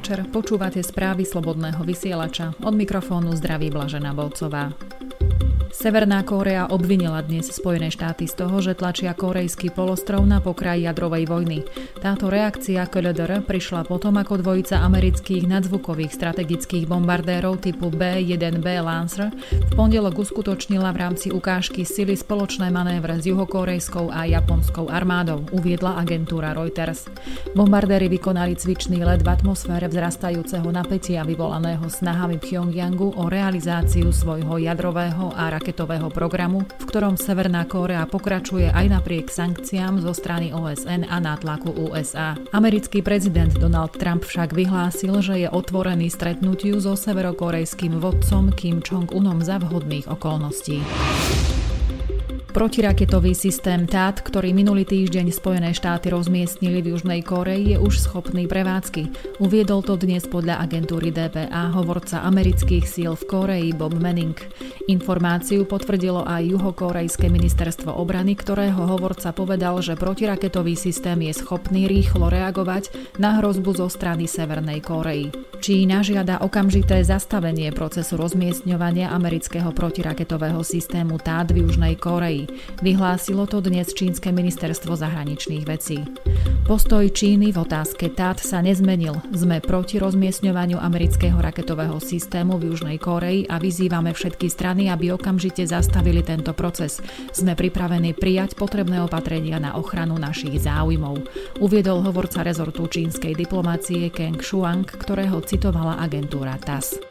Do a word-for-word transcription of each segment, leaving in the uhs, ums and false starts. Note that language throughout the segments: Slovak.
večer, počúvate správy Slobodného vysielača. Od mikrofónu zdraví Blažená Bolcová. Severná Kórea obvinila dnes Spojené štáty z toho, že tlačia kórejský polostrov na pokraj jadrovej vojny. Táto reakcia ká el dé er prišla potom, ako dvojica amerických nadzvukových strategických bombardérov typu bé jeden bé Lancer v pondelok uskutočnila v rámci ukážky sily spoločné manévre s juhokórejskou a japonskou armádou, uviedla agentúra Reuters. Bombardéry vykonali cvičný let v atmosfére vzrastajúceho napätia vyvolaného snahami Pchjongjangu o realizáciu svojho jadrového a raketového programu, v ktorom Severná Kórea pokračuje aj napriek sankciám zo strany ó es en a nátlaku ú es á. Americký prezident Donald Trump však vyhlásil, že je otvorený stretnutiu so severokórejským vodcom Kim Jong-unom za vhodných okolností. Protiraketový systém té á dé, ktorý minulý týždeň Spojené štáty rozmiestnili v Južnej Kórei, je už schopný prevádzky. Uviedol to dnes podľa agentúry dé pé á hovorca amerických síl v Kórei Bob Manning. Informáciu potvrdilo aj juhokórejské ministerstvo obrany, ktorého hovorca povedal, že protiraketový systém je schopný rýchlo reagovať na hrozbu zo strany Severnej Kórei. Čína žiada okamžité zastavenie procesu rozmiestňovania amerického protiraketového systému té á dé v Južnej Kórei. Vyhlásilo to dnes čínske ministerstvo zahraničných vecí. Postoj Číny v otázke té á dé sa nezmenil. Sme proti rozmiestňovaniu amerického raketového systému v Južnej Kórei a vyzývame všetky strany, aby okamžite zastavili tento proces. Sme pripravení prijať potrebné opatrenia na ochranu našich záujmov, uviedol hovorca rezortu čínskej diplomácie Geng Shuang, ktorého citovala agentúra té á es.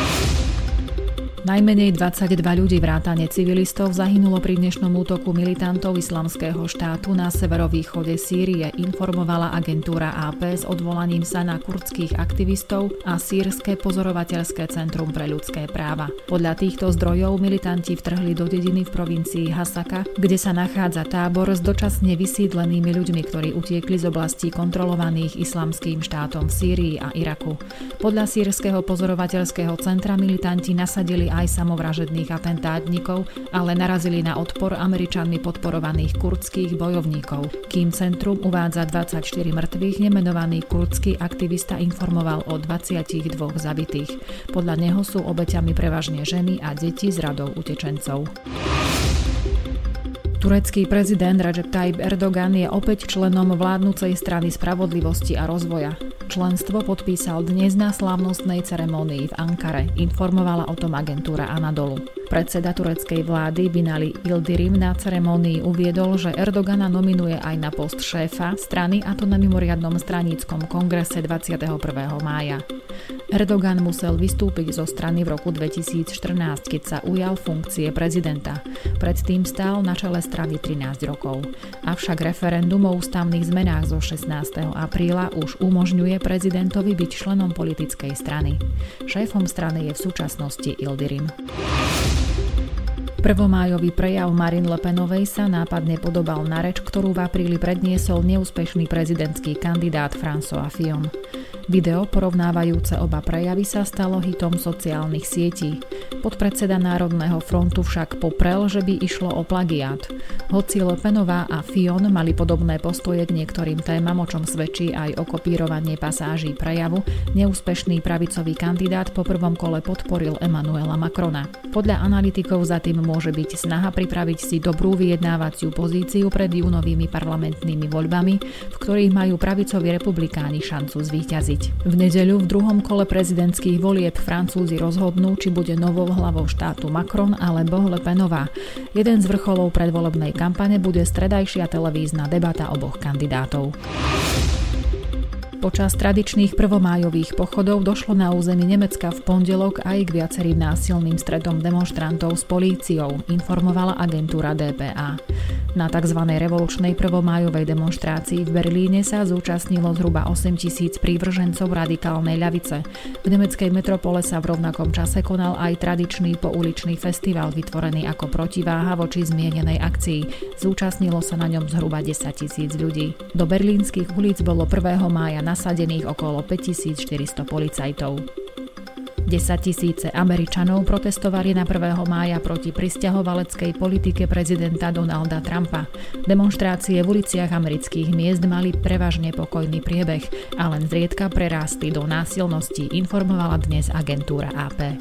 Najmenej dvadsaťdva ľudí vrátane civilistov zahynulo pri dnešnom útoku militantov Islamského štátu na severovýchode Sýrie, informovala agentúra á pé s odvolaním sa na kurdských aktivistov a Sýrske pozorovateľské centrum pre ľudské práva. Podľa týchto zdrojov militanti vtrhli do dediny v provincii Hasaka, kde sa nachádza tábor s dočasne vysídlenými ľuďmi, ktorí utiekli z oblastí kontrolovaných Islamským štátom v Sýrii a Iraku. Podľa Sýrskeho pozorovateľského centra militanti nasadili aj samovražedných atentátnikov, ale narazili na odpor Američanmi podporovaných kurdských bojovníkov. Kým centrum uvádza dvadsaťštyri mŕtvych, nemenovaný kurdský aktivista informoval o dvadsiatich dvoch zabitých. Podľa neho sú obeťami prevažne ženy a deti z radov utečencov. Turecký prezident Recep Tayyip Erdogan je opäť členom vládnucej strany spravodlivosti a rozvoja. Členstvo podpísal dnes na slávnostnej ceremonii v Ankare, informovala o tom agentúra Anadolu. Predseda tureckej vlády Binali Yildirim na ceremonii uviedol, že Erdogana nominuje aj na post šéfa strany, a to na mimoriadnom straníckom kongrese dvadsiateho prvého mája. Erdogan musel vystúpiť zo strany v roku dvetisícštrnásť, keď sa ujal funkcie prezidenta. Predtým stál na čele strany trinásť rokov. Avšak referendum o ústavných zmenách zo šestnásteho apríla už umožňuje prezidentovi byť členom politickej strany. Šéfom strany je v súčasnosti Yildirim. Prvomájový prejav Marine Le Penovej sa nápadne podobal na reč, ktorú v apríli predniesol neúspešný prezidentský kandidát François Fillon. Video porovnávajúce oba prejavy sa stalo hitom sociálnych sietí. Podpredseda Národného frontu však poprel, že by išlo o plagiát. Hoci Le Penová a Fillon mali podobné postoje k niektorým témam, o čom svedčí aj o kopírovanie pasáží prejavu, neúspešný pravicový kandidát po prvom kole podporil Emmanuela Macrona. Podľa analytikov za tým môže byť snaha pripraviť si dobrú vyjednávaciu pozíciu pred júnovými parlamentnými voľbami, v ktorých majú pravicoví republikáni šancu zvíťaziť. V nedeľu v druhom kole prezidentských volieb Francúzi rozhodnú, či bude novou hlavou štátu Macron alebo Le Penová. Jeden z vrcholov predvolebnej kampane bude stredajšia televízna debata oboch kandidátov. Počas tradičných prvomájových pochodov došlo na území Nemecka v pondelok aj k viacerým násilným stretom demonštrantov s políciou, informovala agentúra dé pé á. Na tzv. Revolučnej prvomájovej demonštrácii v Berlíne sa zúčastnilo zhruba osemtisíc prívržencov radikálnej ľavice. V nemeckej metropole sa v rovnakom čase konal aj tradičný pouličný festival vytvorený ako protiváha voči zmienenej akcii. Zúčastnilo sa na ňom zhruba desaťtisíc ľudí. Do berlínskych ulic bolo prvého mája nasadených okolo päťtisícštyristo policajtov. Desaťtisíce Američanov protestovali na prvého mája proti prisťahovaleckej politike prezidenta Donalda Trumpa. Demonštrácie v uliciach amerických miest mali prevažne pokojný priebeh a len zriedka prerástli do násilností, informovala dnes agentúra á pé.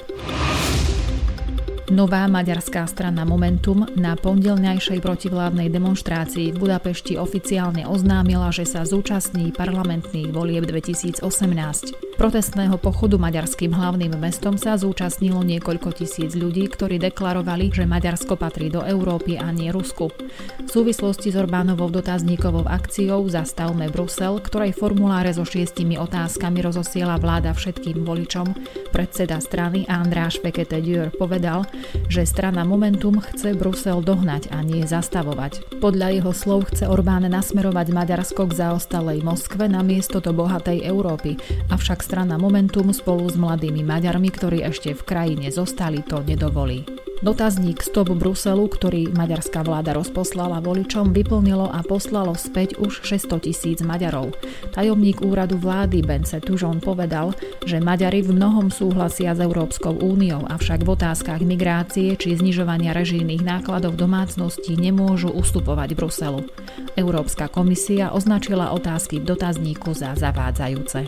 Nová maďarská strana Momentum na pondelňajšej protivládnej demonštrácii v Budapešti oficiálne oznámila, že sa zúčastní parlamentných volieb dvetisícosemnásť. Protestného pochodu maďarským hlavným mestom sa zúčastnilo niekoľko tisíc ľudí, ktorí deklarovali, že Maďarsko patrí do Európy a nie Rusku. V súvislosti s Orbánovou dotazníkovou akciou Zastavme Brusel, ktorej formuláre so šiestimi otázkami rozosiela vláda všetkým voličom, predseda strany András Fekete-Győr povedal, že strana Momentum chce Brusel dohnať a nie zastavovať. Podľa jeho slov chce Orbán nasmerovať Maďarsko k zaostalej Moskve namiesto do bohatej Európy, avšak strana Momentum spolu s mladými Maďarmi, ktorí ešte v krajine zostali, to nedovolí. Dotazník Stop Bruselu, ktorý maďarská vláda rozposlala voličom, vyplnilo a poslalo späť už šesťstotisíc Maďarov. Tajomník úradu vlády Bence Tužon povedal, že Maďari v mnohom súhlasia s Európskou úniou, avšak v otázkach migrácie či znižovania režijných nákladov domácností nemôžu ustupovať Bruselu. Európska komisia označila otázky v dotazníku za zavádzajúce.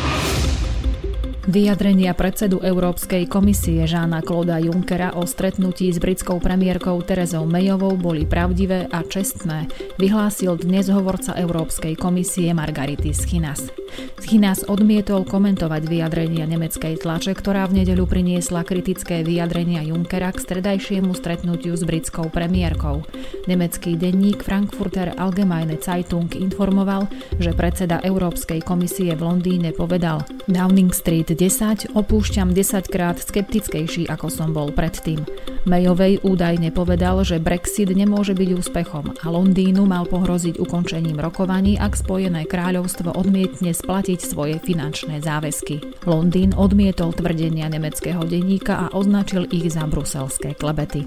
Vyjadrenia predsedu Európskej komisie Jeana-Clauda Junckera o stretnutí s britskou premiérkou Therezou Mayovou boli pravdivé a čestné, vyhlásil dnes hovorca Európskej komisie Margaritis Schinas. Schinas odmietol komentovať vyjadrenia nemeckej tlače, ktorá v nedeľu priniesla kritické vyjadrenia Junckera k stredajšiemu stretnutiu s britskou premiérkou. Nemecký denník Frankfurter Allgemeine Zeitung informoval, že predseda Európskej komisie v Londýne povedal: Downing Street desať opúšťam desaťkrát skeptickejší, ako som bol predtým. Mayovej údajne povedal, že Brexit nemôže byť úspechom a Londýnu mal pohroziť ukončením rokovaní, ak Spojené kráľovstvo odmietne splatiť svoje finančné záväzky. Londýn odmietol tvrdenia nemeckého denníka a označil ich za bruselské klebety.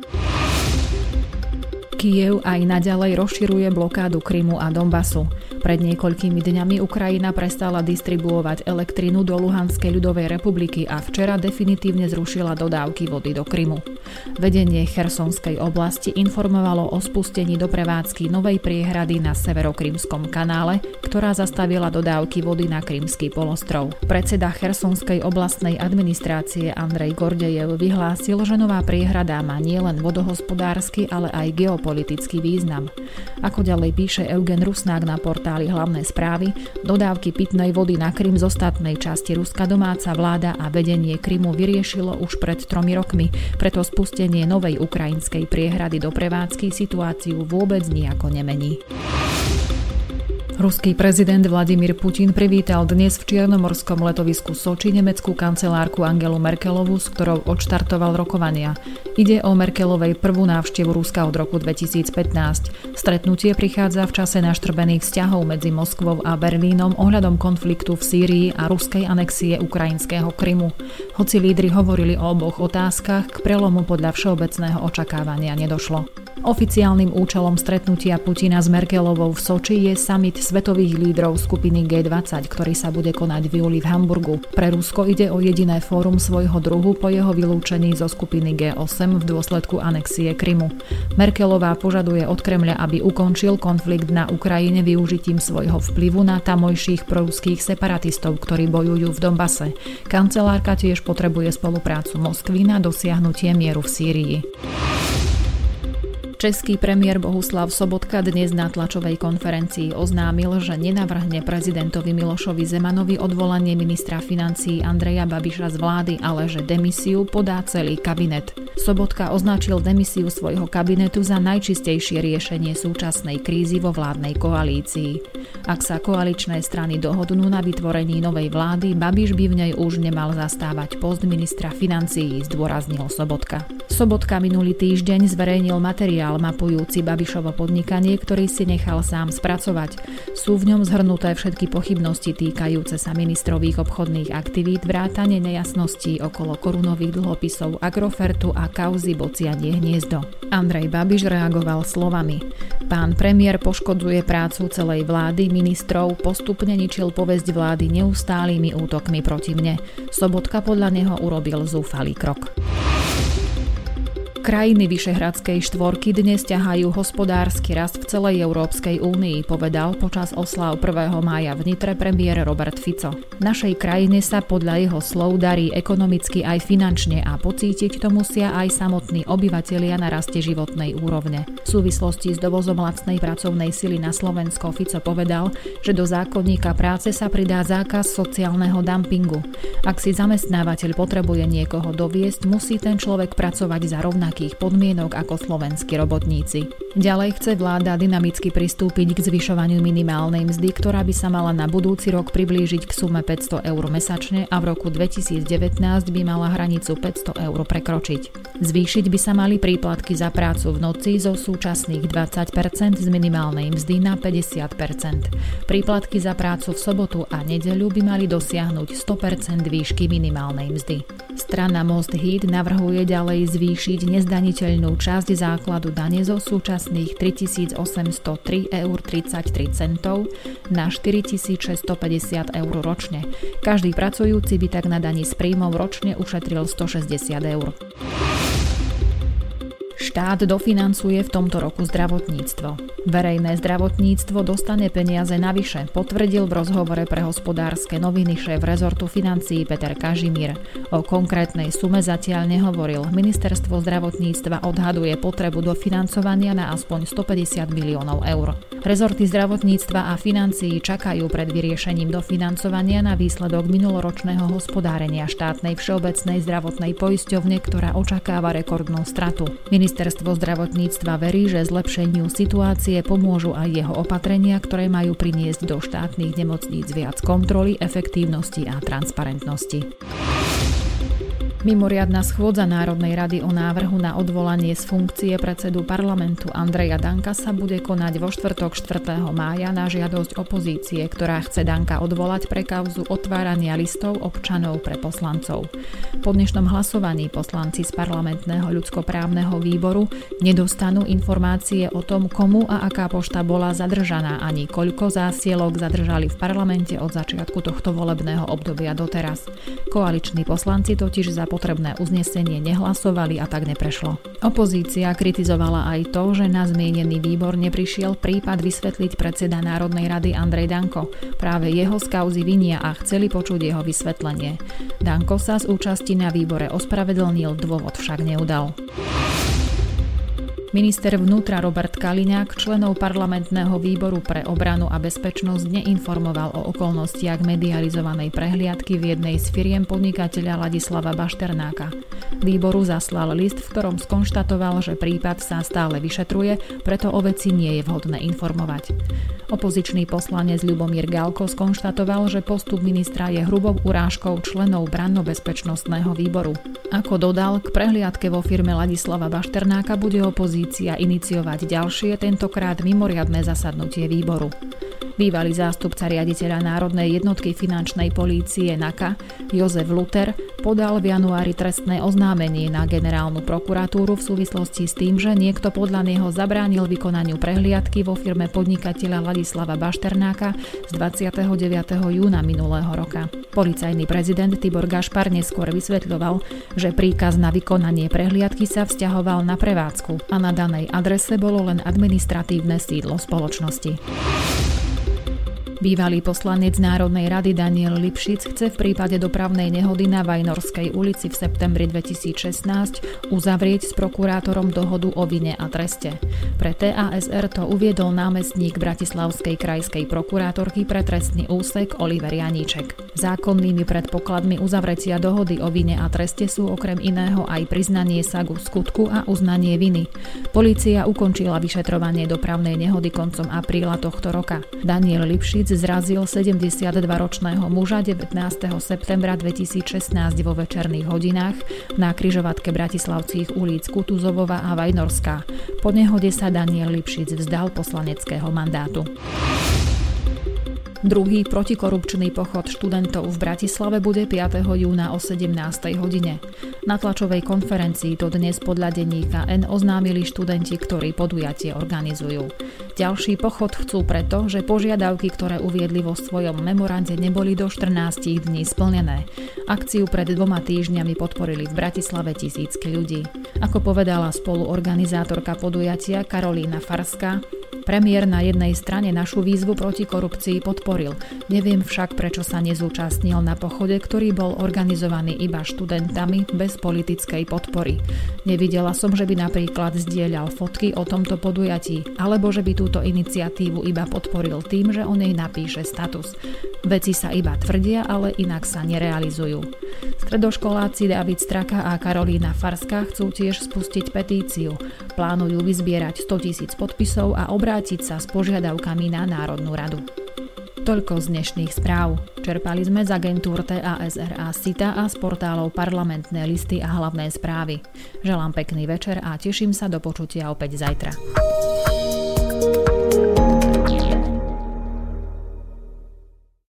Kyjev aj naďalej rozširuje blokádu Krymu a Donbasu. Pred niekoľkými dňami Ukrajina prestala distribuovať elektrinu do Luhanskej ľudovej republiky a včera definitívne zrušila dodávky vody do Krymu. Vedenie Chersonskej oblasti informovalo o spustení do prevádzky novej priehrady na severokrymskom kanále, ktorá zastavila dodávky vody na Krymský polostrov. Predseda Chersonskej oblastnej administrácie Andrej Gordejev vyhlásil, že nová priehrada má nielen vodohospodársky, ale aj geopolitický význam. Ako ďalej píše Eugen Rusnák na portáli Hlavné správy, dodávky pitnej vody na Krym z ostatnej časti Ruska domáca vláda a vedenie Krymu vyriešilo už pred tromi rokmi, preto spustenie novej ukrajinskej priehrady do prevádzky situáciu vôbec nijako nemení. Ruský prezident Vladimír Putin privítal dnes v čiernomorskom letovisku Soči nemeckú kancelárku Angelu Merkelovú, s ktorou odštartoval rokovania. Ide o Merkelovej prvú návštevu Ruska od roku dvetisícpätnásť. Stretnutie prichádza v čase naštrbených vzťahov medzi Moskvou a Berlínom ohľadom konfliktu v Sýrii a ruskej anexie ukrajinského Krymu. Hoci lídri hovorili o oboch otázkach, k prelomu podľa všeobecného očakávania nedošlo. Oficiálnym účelom stretnutia Putina s Merkelovou v Soči je summit svetových lídrov skupiny gé dvadsať, ktorý sa bude konať v júli v Hamburgu. Pre Rusko ide o jediné fórum svojho druhu po jeho vylúčení zo skupiny gé osem v dôsledku anexie Krymu. Merkelová požaduje od Kremľa, aby ukončil konflikt na Ukrajine využitím svojho vplyvu na tamojších proruských separatistov, ktorí bojujú v Donbase. Kancelárka tiež potrebuje spoluprácu Moskvy na dosiahnutie mieru v Sýrii. Český premiér Bohuslav Sobotka dnes na tlačovej konferencii oznámil, že nenavrhne prezidentovi Milošovi Zemanovi odvolanie ministra financií Andreja Babiša z vlády, ale že demisiu podá celý kabinet. Sobotka označil demisiu svojho kabinetu za najčistejšie riešenie súčasnej krízy vo vládnej koalícii. Ak sa koaličné strany dohodnú na vytvorení novej vlády, Babiš by v nej už nemal zastávať post ministra financií, zdôraznil Sobotka. Sobotka minulý týždeň zverejnil materiál mapujúci Babišovo podnikanie, ktorý si nechal sám spracovať. Sú v ňom zhrnuté všetky pochybnosti týkajúce sa ministrových obchodných aktivít, vrátane nejasností okolo korunových dlhopisov Agrofertu a a kauzy Bocianie hniezdo. Andrej Babiš reagoval slovami: Pán premiér poškodzuje prácu celej vlády, ministrov, postupne ničil povesť vlády neustálými útokmi proti mne. Sobotka podľa neho urobil zúfalý krok. Krajiny Vyšehradskej štvorky dnes ťahajú hospodársky rast v celej Európskej únii, povedal počas osláv prvého mája v Nitre premiér Robert Fico. Našej krajine sa podľa jeho slov darí ekonomicky aj finančne a pocítiť to musia aj samotní obyvatelia na raste životnej úrovne. V súvislosti s dovozom lacnej pracovnej sily na Slovensko Fico povedal, že do zákonníka práce sa pridá zákaz sociálneho dumpingu. Ak si zamestnávateľ potrebuje niekoho doviesť, musí ten človek pracovať za rovnaké podmienok ako slovenskí robotníci. Ďalej chce vláda dynamicky pristúpiť k zvyšovaniu minimálnej mzdy, ktorá by sa mala na budúci rok priblížiť k sume päťsto eur mesačne a v roku dvetisícdevätnásť by mala hranicu päťsto eur prekročiť. Zvýšiť by sa mali príplatky za prácu v noci zo súčasných dvadsať percent z minimálnej mzdy na päťdesiat percent. Príplatky za prácu v sobotu a nedeľu by mali dosiahnuť sto percent výšky minimálnej mzdy. Strana Most Híd navrhuje ďalej zvýšiť nezdaniteľnú časť základu dane zo súčasných tritisícosemstotri eur tridsaťtri centov na štyritisícšesťstopäťdesiat eur ročne. Každý pracujúci by tak na dani z príjmov ročne ušetril stošesťdesiat eur. Štát dofinancuje v tomto roku zdravotníctvo. Verejné zdravotníctvo dostane peniaze navyše, potvrdil v rozhovore pre Hospodárske noviny šéf rezortu financií Peter Kažimír. O konkrétnej sume zatiaľ nehovoril. Ministerstvo zdravotníctva odhaduje potrebu dofinancovania na aspoň stopäťdesiat miliónov eur. Rezorty zdravotníctva a financií čakajú pred vyriešením dofinancovania na výsledok minuloročného hospodárenia štátnej všeobecnej zdravotnej poisťovne, ktorá očakáva rekordnú stratu. Ministerstvo zdravotníctva verí, že zlepšeniu situácie pomôžu aj jeho opatrenia, ktoré majú priniesť do štátnych nemocníc viac kontroly, efektívnosti a transparentnosti. Mimoriadna schôdza Národnej rady o návrhu na odvolanie z funkcie predsedu parlamentu Andreja Danka sa bude konať vo štvrtok štvrtého mája na žiadosť opozície, ktorá chce Danka odvolať pre kauzu otvárania listov občanov pre poslancov. Po dnešnom hlasovaní poslanci z parlamentného ľudskoprávneho výboru nedostanú informácie o tom, komu a aká pošta bola zadržaná, ani koľko zásielok zadržali v parlamente od začiatku tohto volebného obdobia doteraz. Koaliční poslanci totiž za potrebné uznesenie nehlasovali a tak neprešlo. Opozícia kritizovala aj to, že na zmienený výbor neprišiel prípad vysvetliť predseda Národnej rady Andrej Danko. Práve jeho z kauzy vinia a chceli počuť jeho vysvetlenie. Danko sa z účasti na výbore ospravedlnil, dôvod však neudal. Minister vnútra Robert Kaliňák členov parlamentného výboru pre obranu a bezpečnosť neinformoval o okolnostiach medializovanej prehliadky v jednej z firiem podnikateľa Ladislava Bašternáka. Výboru zaslal list, v ktorom skonštatoval, že prípad sa stále vyšetruje, preto o veci nie je vhodné informovať. Opozičný poslanec Ľubomír Galko skonštatoval, že postup ministra je hrubou urážkou členov branno-bezpečnostného výboru. Ako dodal, k prehliadke vo firme Ladislava Bašternáka bude opozícia iniciovať ďalšie, tentokrát mimoriadne zasadnutie výboru. Bývalý zástupca riaditeľa Národnej jednotky finančnej polície NAKA Jozef Luter podal v januári trestné oznámenie na generálnu prokuratúru v súvislosti s tým, že niekto podľa neho zabránil vykonaniu prehliadky vo firme podnikateľa Ladislava Bašternáka z dvadsiateho deviateho júna minulého roka. Policajný prezident Tibor Gašpar neskôr vysvetľoval, že príkaz na vykonanie prehliadky sa vzťahoval na prevádzku a na danej adrese bolo len administratívne sídlo spoločnosti. Bývalý poslanec Národnej rady Daniel Lipšic chce v prípade dopravnej nehody na Vajnorskej ulici v septembri dvetisícšestnásť uzavrieť s prokurátorom dohodu o vine a treste. Pre té a es er to uviedol námestník bratislavskej krajskej prokurátorky pre trestný úsek Oliver Janíček. Zákonnými predpokladmi uzavretia dohody o vine a treste sú okrem iného aj priznanie sa ku skutku a uznanie viny. Polícia ukončila vyšetrovanie dopravnej nehody koncom apríla tohto roka. Daniel Lipšic zrazil sedemdesiatdvaročného muža devätnásteho septembra dvetisícšestnásť vo večerných hodinách na križovatke bratislavských ulíc Kutuzovova a Vajnorská. Po nehode sa Daniel Lipšic vzdal poslaneckého mandátu. Druhý protikorupčný pochod študentov v Bratislave bude piateho júna o sedemnástej hodine. Na tlačovej konferencii to dnes podľa denníka N oznámili študenti, ktorí podujatie organizujú. Ďalší pochod chcú preto, že požiadavky, ktoré uviedli vo svojom memorande, neboli do štrnástich dní splnené. Akciu pred dvoma týždňami podporili v Bratislave tisícky ľudí. Ako povedala spoluorganizátorka podujatia Karolína Farská, premiér na jednej strane našu výzvu proti korupcii podporil. Neviem však, prečo sa nezúčastnil na pochode, ktorý bol organizovaný iba študentami bez politickej podpory. Nevidela som, že by napríklad zdieľal fotky o tomto podujatí, alebo že by túto iniciatívu iba podporil tým, že o nej napíše status. Veci sa iba tvrdia, ale inak sa nerealizujú. Stredoškoláci David Straka a Karolína Farská chcú tiež spustiť petíciu. Plánujú vyzbierať stotisíc podpisov a obrátiť sa s požiadavkami na Národnú radu. Toľko z dnešných správ. Čerpali sme z agentúr té á es er a SITA a z portálov Parlamentné listy a Hlavné správy. Želám pekný večer a teším sa do počutia opäť zajtra.